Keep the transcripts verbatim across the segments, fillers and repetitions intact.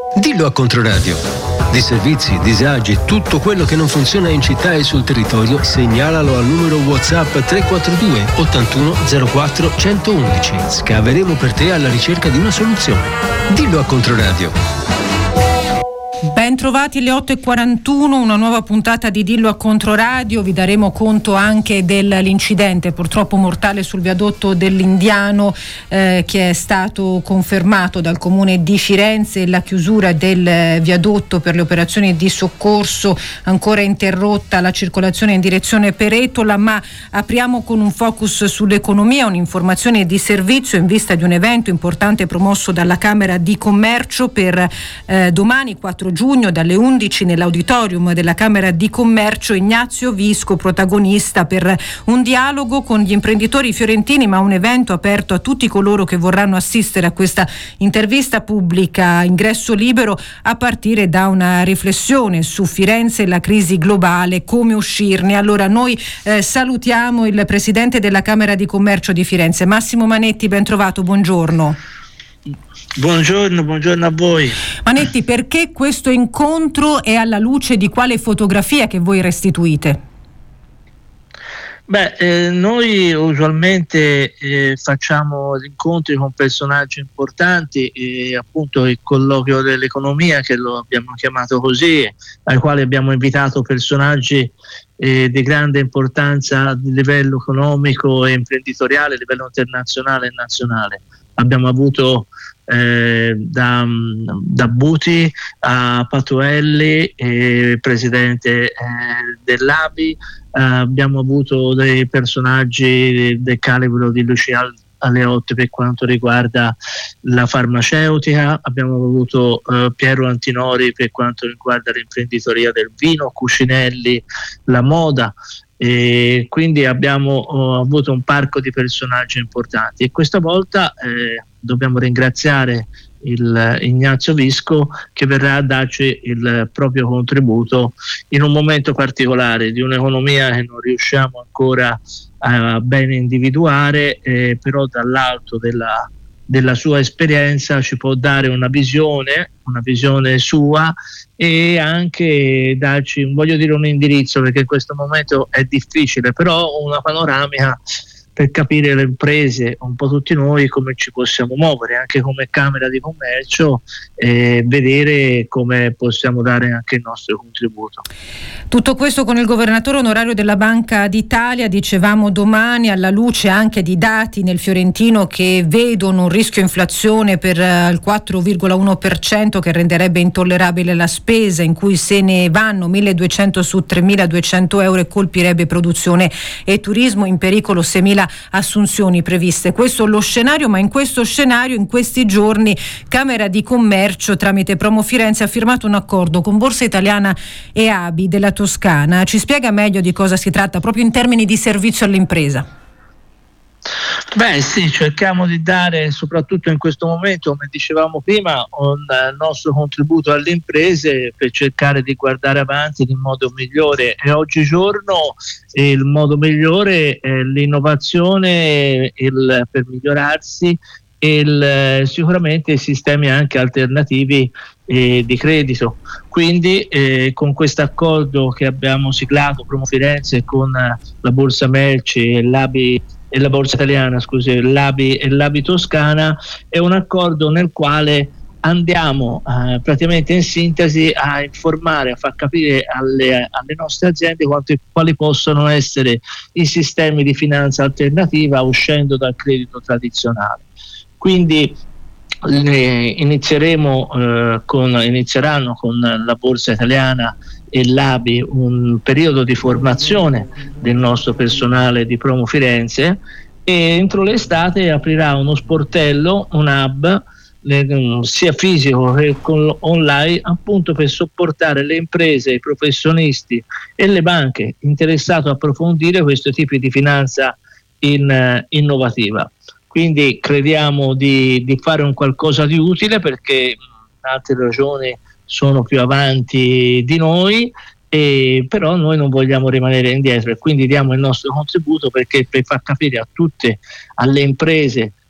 Dillo a Controradio. Di servizi, disagi, tutto quello che non funziona in città e sul territorio, segnalalo al numero WhatsApp tre quattro due ottantuno zero quattro centoundici. Scaveremo per te alla ricerca di una soluzione. Dillo a Controradio. Ben trovati alle otto e quarantuno, una nuova puntata di Dillo a Controradio. Vi daremo conto anche dell'incidente purtroppo mortale sul viadotto dell'Indiano eh, che è stato confermato dal comune di Firenze. La chiusura del viadotto per le operazioni di soccorso, ancora interrotta la circolazione in direzione Peretola, ma apriamo con un focus sull'economia, un'informazione di servizio in vista di un evento importante promosso dalla Camera di Commercio per eh, domani quattro giugno dalle undici nell'auditorium della Camera di Commercio. Ignazio Visco protagonista per un dialogo con gli imprenditori fiorentini, ma un evento aperto a tutti coloro che vorranno assistere a questa intervista pubblica, ingresso libero, a partire da una riflessione su Firenze e la crisi globale, come uscirne. Allora noi eh, salutiamo il presidente della Camera di Commercio di Firenze, Massimo Manetti. Ben trovato, buongiorno. Buongiorno, buongiorno a voi. Manetti, perché questo incontro è alla luce di quale fotografia che voi restituite? Beh, eh, noi usualmente eh, facciamo incontri con personaggi importanti, e appunto il colloquio dell'economia, che lo abbiamo chiamato così, ai quali abbiamo invitato personaggi eh, di grande importanza a livello economico e imprenditoriale, a livello internazionale e nazionale. Abbiamo avuto eh, da, da Buti a Patuelli, eh, presidente eh, dell'A B I, eh, abbiamo avuto dei personaggi del calibro di Lucia Aleotti per quanto riguarda la farmaceutica, abbiamo avuto eh, Piero Antinori per quanto riguarda l'imprenditoria del vino, Cucinelli, la moda. E quindi abbiamo oh, avuto un parco di personaggi importanti, e questa volta eh, dobbiamo ringraziare il Ignazio Visco, che verrà a darci il proprio contributo in un momento particolare di un'economia che non riusciamo ancora a bene individuare, eh, però dall'alto della della sua esperienza ci può dare una visione, una visione sua, e anche darci, voglio dire, un indirizzo, perché in questo momento è difficile, però una panoramica per capire le imprese, un po' tutti noi, come ci possiamo muovere anche come Camera di Commercio, e vedere come possiamo dare anche il nostro contributo. Tutto questo con il governatore onorario della Banca d'Italia, dicevamo domani, alla luce anche di dati nel fiorentino che vedono un rischio inflazione per uh, il quattro virgola uno per cento, che renderebbe intollerabile la spesa, in cui se ne vanno milleduecento su tremiladuecento euro, e colpirebbe produzione e turismo, in pericolo seimila assunzioni previste. Questo è lo scenario, ma in questo scenario in questi giorni Camera di Commercio tramite Promo Firenze ha firmato un accordo con Borsa Italiana e A B I della Toscana. Ci spiega meglio di cosa si tratta proprio in termini di servizio all'impresa? Beh sì, cerchiamo di dare, soprattutto in questo momento, come dicevamo prima, un nostro contributo alle imprese per cercare di guardare avanti in modo migliore, e oggigiorno il modo migliore è l'innovazione, il, per migliorarsi, e il, sicuramente i sistemi anche alternativi eh, di credito. Quindi eh, con questo accordo che abbiamo siglato Promo Firenze con la Borsa Merci e l'A B I e la Borsa Italiana, scusi, l'A B I e l'A B I Toscana, è un accordo nel quale andiamo eh, praticamente in sintesi a informare, a far capire alle, alle nostre aziende quanti, quali possono essere i sistemi di finanza alternativa uscendo dal credito tradizionale. Quindi eh, inizieremo eh, con, inizieranno con la Borsa Italiana e l'A B I un periodo di formazione del nostro personale di Promo Firenze, e entro l'estate aprirà uno sportello, un hub sia fisico che online, appunto per supportare le imprese, i professionisti e le banche interessate a approfondire questi tipi di finanza in, innovativa. Quindi crediamo di, di fare un qualcosa di utile, perché in altre regioni sono più avanti di noi, e però noi non vogliamo rimanere indietro, e quindi diamo il nostro contributo perché per far capire a tutte, alle imprese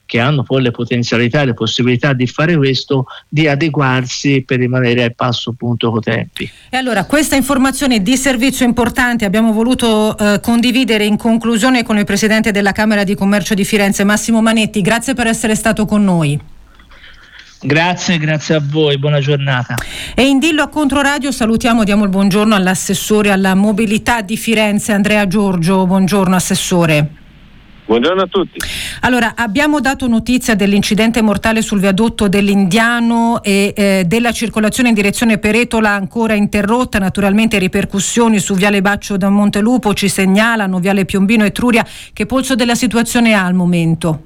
che hanno poi le potenzialità e le possibilità di fare questo, di adeguarsi per rimanere al passo appunto coi tempi. E allora questa informazione di servizio importante abbiamo voluto eh, condividere in conclusione con il Presidente della Camera di Commercio di Firenze, Massimo Manetti. Grazie per essere stato con noi. Grazie, grazie a voi, buona giornata. E in Dillo a Controradio salutiamo, diamo il buongiorno all'assessore alla mobilità di Firenze, Andrea Giorgio. Buongiorno assessore. Buongiorno a tutti. Allora, abbiamo dato notizia dell'incidente mortale sul viadotto dell'Indiano e eh, della circolazione in direzione Peretola ancora interrotta, naturalmente ripercussioni su Viale Baccio da Montelupo, ci segnalano Viale Piombino e Truria. Che polso della situazione ha al momento?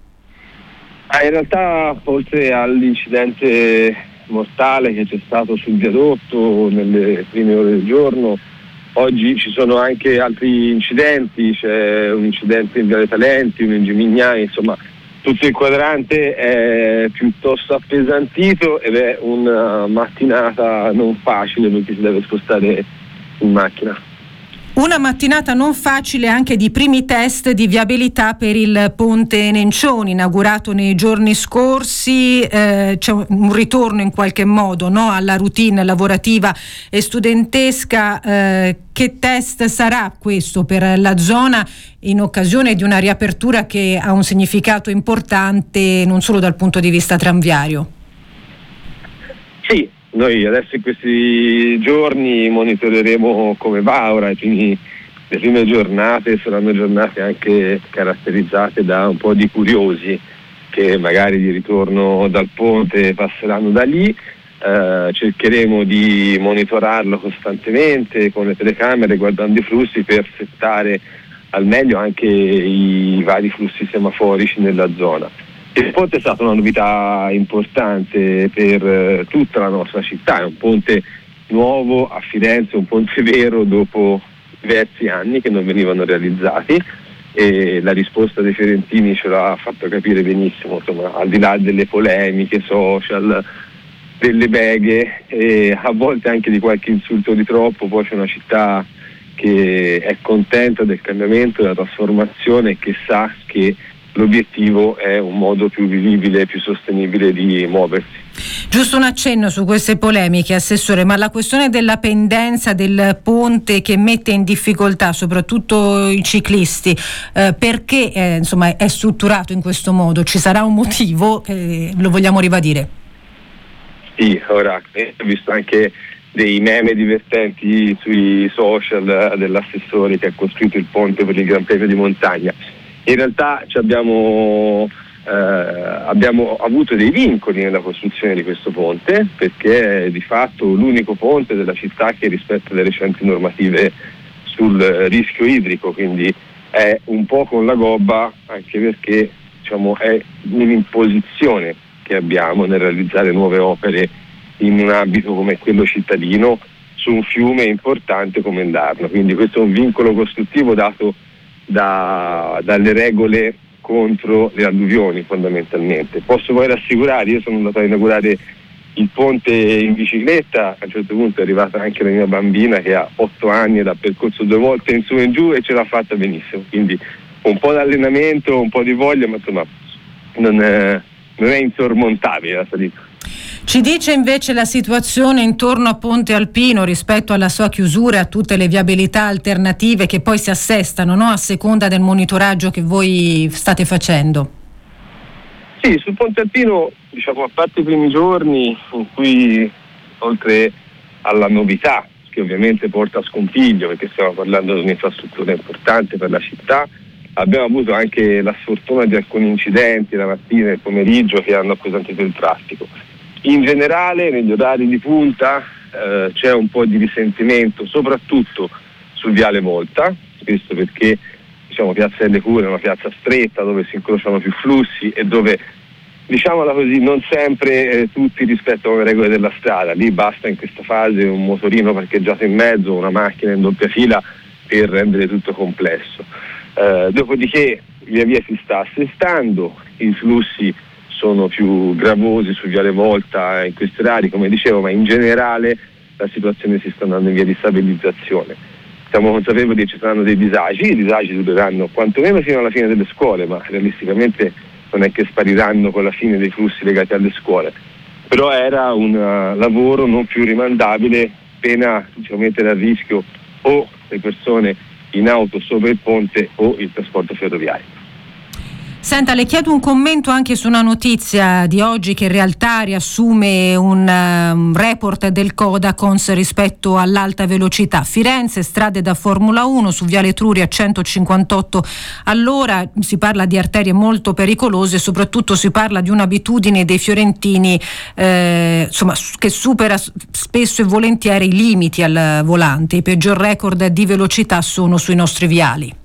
Ah, in realtà, oltre all'incidente mortale che c'è stato sul viadotto nelle prime ore del giorno, oggi ci sono anche altri incidenti, c'è un incidente in Viale Talenti, uno in Gimignani, insomma tutto il quadrante è piuttosto appesantito ed è una mattinata non facile per chi si deve spostare in macchina. Una mattinata non facile anche di primi test di viabilità per il ponte Nencioni, inaugurato nei giorni scorsi. Eh, c'è un ritorno in qualche modo, no, alla routine lavorativa e studentesca. Eh, che test sarà questo per la zona in occasione di una riapertura che ha un significato importante non solo dal punto di vista tranviario? Sì. Noi adesso in questi giorni monitoreremo come va. Ora i primi, le prime giornate saranno giornate anche caratterizzate da un po' di curiosi che magari di ritorno dal ponte passeranno da lì. Eh, cercheremo di monitorarlo costantemente con le telecamere, guardando i flussi per settare al meglio anche i vari flussi semaforici nella zona. Il ponte è stata una novità importante per eh, tutta la nostra città, è un ponte nuovo a Firenze, un ponte vero dopo diversi anni che non venivano realizzati, e la risposta dei fiorentini ce l'ha fatto capire benissimo, insomma, al di là delle polemiche social, delle beghe e a volte anche di qualche insulto di troppo. Poi c'è una città che è contenta del cambiamento, della trasformazione e che sa che l'obiettivo è un modo più vivibile, più sostenibile di muoversi. Giusto un accenno su queste polemiche, assessore, ma la questione della pendenza del ponte che mette in difficoltà soprattutto i ciclisti, eh, perché eh, insomma è strutturato in questo modo? Ci sarà un motivo? Eh, lo vogliamo ribadire? Sì, ora ho visto anche dei meme divertenti sui social dell'assessore che ha costruito il ponte per il Gran Premio di montagna. In realtà ci abbiamo, eh, abbiamo avuto dei vincoli nella costruzione di questo ponte, perché è di fatto l'unico ponte della città che rispetta le recenti normative sul rischio idrico, quindi è un po' con la gobba, anche perché diciamo, è un'imposizione che abbiamo nel realizzare nuove opere in un ambito come quello cittadino su un fiume importante come il Darno. Quindi questo è un vincolo costruttivo dato Da, dalle regole contro le alluvioni fondamentalmente. Posso poi rassicurare, io sono andato a inaugurare il ponte in bicicletta, a un certo punto è arrivata anche la mia bambina che ha otto anni ed ha percorso due volte in su e in giù e ce l'ha fatta benissimo, quindi un po' di allenamento, un po' di voglia, ma insomma non è, non è insormontabile la salita. Ci dice invece la situazione intorno a Ponte Alpino rispetto alla sua chiusura e a tutte le viabilità alternative che poi si assestano, no? A seconda del monitoraggio che voi state facendo. Sì, sul Ponte Alpino, diciamo, a parte i primi giorni in cui, oltre alla novità che ovviamente porta a scompiglio, perché stiamo parlando di un'infrastruttura importante per la città, abbiamo avuto anche la sfortuna di alcuni incidenti la mattina e il pomeriggio che hanno appesantito il traffico. In generale negli orari di punta eh, c'è un po' di risentimento soprattutto sul Viale Volta, questo perché diciamo Piazza delle Cure è una piazza stretta dove si incrociano più flussi e dove, diciamola così, non sempre eh, tutti rispettano le regole della strada. Lì basta in questa fase un motorino parcheggiato in mezzo, una macchina in doppia fila per rendere tutto complesso. Eh, dopodiché via via si sta assestando, i flussi sono più gravosi su Viale Volta in questi orari, come dicevo, ma in generale la situazione si sta andando in via di stabilizzazione. Siamo consapevoli che ci saranno dei disagi, i disagi dureranno quantomeno fino alla fine delle scuole, ma realisticamente non è che spariranno con la fine dei flussi legati alle scuole, però era un uh, lavoro non più rimandabile, pena diciamo, mettere a rischio o le persone in auto sopra il ponte o il trasporto ferroviario. Senta, le chiedo un commento anche su una notizia di oggi che in realtà riassume un um, report del Codacons rispetto all'alta velocità. Firenze, strade da Formula uno, su Viale Etruria centocinquantotto all'ora, si parla di arterie molto pericolose e soprattutto si parla di un'abitudine dei fiorentini eh, insomma, che supera spesso e volentieri i limiti al volante. I peggior record di velocità sono sui nostri viali.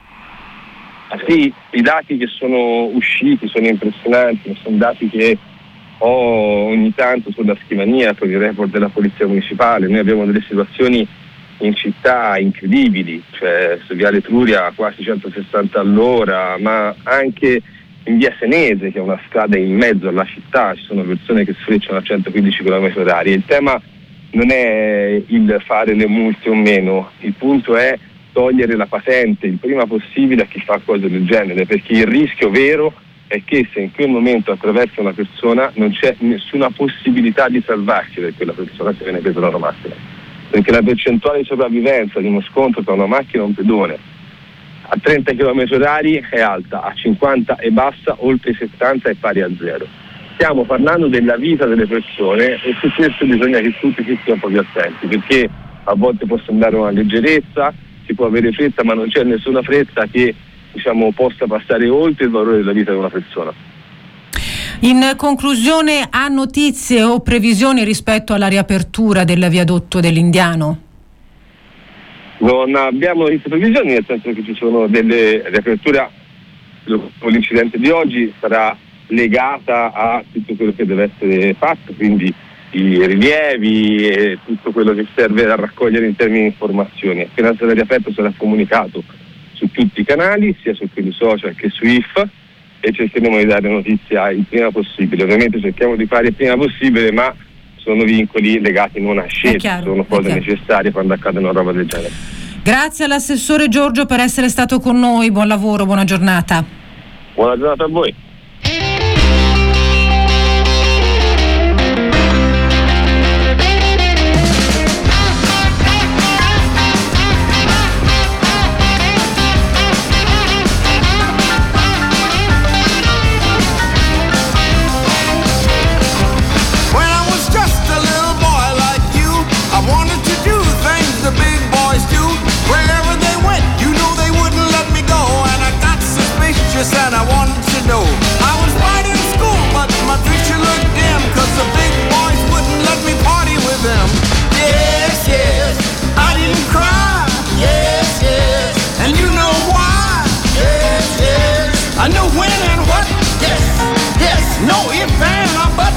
Sì, i dati che sono usciti sono impressionanti, sono dati che ho ogni tanto sulla scrivania con il report della Polizia Municipale. Noi abbiamo delle situazioni in città incredibili, cioè su Viale Etruria quasi centosessanta all'ora, ma anche in via Senese, che è una strada in mezzo alla città, ci sono persone che sfrecciano a centoquindici chilometri orari. Il tema non è il fare le multe o meno, il punto è togliere la patente il prima possibile a chi fa cose del genere, perché il rischio vero è che se in quel momento attraversa una persona non c'è nessuna possibilità di salvarsi per quella persona se viene presa da una macchina, perché la percentuale di sopravvivenza di uno scontro tra una macchina e un pedone a trenta chilometri orari è alta, a cinquanta è bassa, oltre i settanta è pari a zero. Stiamo parlando della vita delle persone e su questo bisogna che tutti si stiano un po' più attenti, perché a volte può sembrare una leggerezza, si può avere fretta, ma non c'è nessuna fretta che diciamo possa passare oltre il valore della vita di una persona. In conclusione, ha notizie o previsioni rispetto alla riapertura del viadotto dell'Indiano? Non abbiamo notizie e previsioni, nel senso che ci sono delle riaperture. L'incidente di oggi sarà legata a tutto quello che deve essere fatto, quindi i rilievi e tutto quello che serve a raccogliere in termini di informazioni. Appena sarà riaperto sarà comunicato su tutti i canali, sia su quelli social che su I F, e cercheremo di dare notizia il prima possibile. Ovviamente cerchiamo di fare il prima possibile, ma sono vincoli legati non a scelte, sono cose necessarie quando accade una roba del genere. Grazie all'assessore Giorgio per essere stato con noi, buon lavoro, buona giornata. Buona giornata a voi. And I wanted to know, I was right in school, but my future looked dim, cause the big boys wouldn't let me party with them. Yes, yes, I didn't cry. Yes, yes, and you know why. Yes, yes, I know when and what. Yes, yes, no if and a but.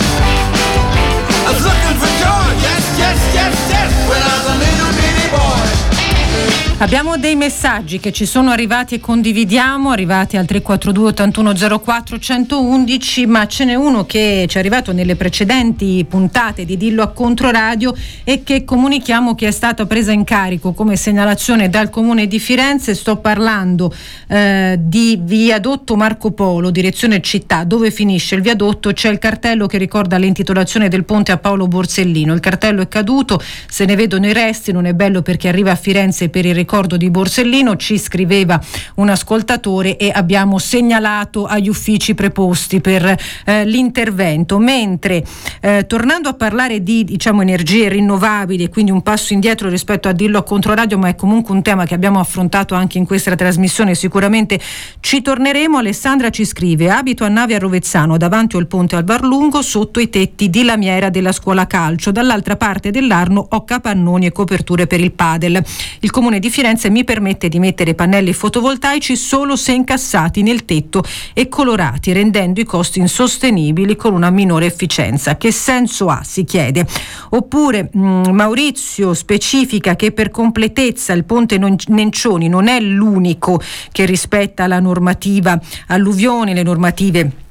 I was looking for joy. Yes, yes, yes, yes, when I was a little bitty boy. Abbiamo dei messaggi che ci sono arrivati e condividiamo, arrivati al tre quattro due ottantuno zero quattro centoundici, ma ce n'è uno che ci è arrivato nelle precedenti puntate di Dillo a Controradio e che comunichiamo che è stata presa in carico come segnalazione dal Comune di Firenze. Sto parlando eh, di viadotto Marco Polo, direzione città. Dove finisce il viadotto c'è il cartello che ricorda l'intitolazione del ponte a Paolo Borsellino. Il cartello è caduto, se ne vedono i resti, non è bello perché arriva a Firenze per il ricordo di Borsellino, ci scriveva un ascoltatore e abbiamo segnalato agli uffici preposti per eh, l'intervento. Mentre eh, tornando a parlare di diciamo energie rinnovabili, quindi un passo indietro rispetto a Dillo a Controradio, ma è comunque un tema che abbiamo affrontato anche in questa trasmissione, sicuramente ci torneremo. Alessandra ci scrive: abito a Nave a Rovezzano, davanti al ponte al Barlungo, sotto i tetti di lamiera della scuola calcio, dall'altra parte dell'Arno ho capannoni e coperture per il padel. Il Comune di Firenze mi permette di mettere pannelli fotovoltaici solo se incassati nel tetto e colorati, rendendo i costi insostenibili con una minore efficienza. Che senso ha, si chiede. Oppure mh, Maurizio specifica che per completezza il ponte Nencioni non è l'unico che rispetta la normativa alluvioni, le normative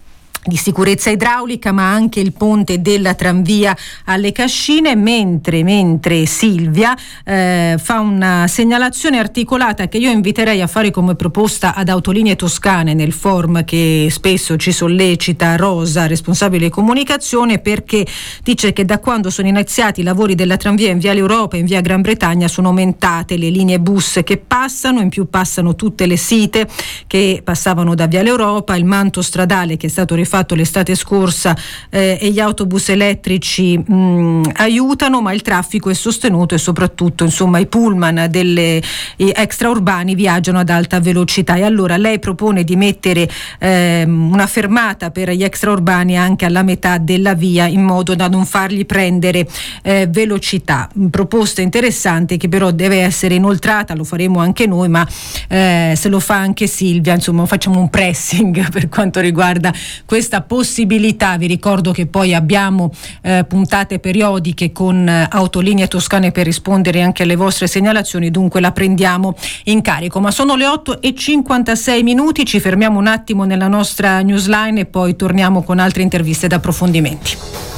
di sicurezza idraulica, ma anche il ponte della tranvia alle Cascine, mentre, mentre Silvia eh, fa una segnalazione articolata che io inviterei a fare come proposta ad Autolinee Toscane nel forum che spesso ci sollecita Rosa, responsabile comunicazione, perché dice che da quando sono iniziati i lavori della tranvia in Viale Europa e in Via Gran Bretagna sono aumentate le linee bus che passano, in più passano tutte le site che passavano da Viale Europa, il manto stradale che è stato rifatto fatto l'estate scorsa eh, e gli autobus elettrici mh, aiutano, ma il traffico è sostenuto e soprattutto insomma i pullman delle i extraurbani viaggiano ad alta velocità, e allora lei propone di mettere eh, una fermata per gli extraurbani anche alla metà della via in modo da non fargli prendere eh, velocità. Proposta interessante che però deve essere inoltrata, lo faremo anche noi, ma eh, se lo fa anche Silvia, insomma facciamo un pressing per quanto riguarda questo questa possibilità. Vi ricordo che poi abbiamo eh, puntate periodiche con eh, Autolinee Toscane per rispondere anche alle vostre segnalazioni, dunque la prendiamo in carico. Ma sono le otto e cinquantasei minuti, ci fermiamo un attimo nella nostra newsline e poi torniamo con altre interviste ed approfondimenti.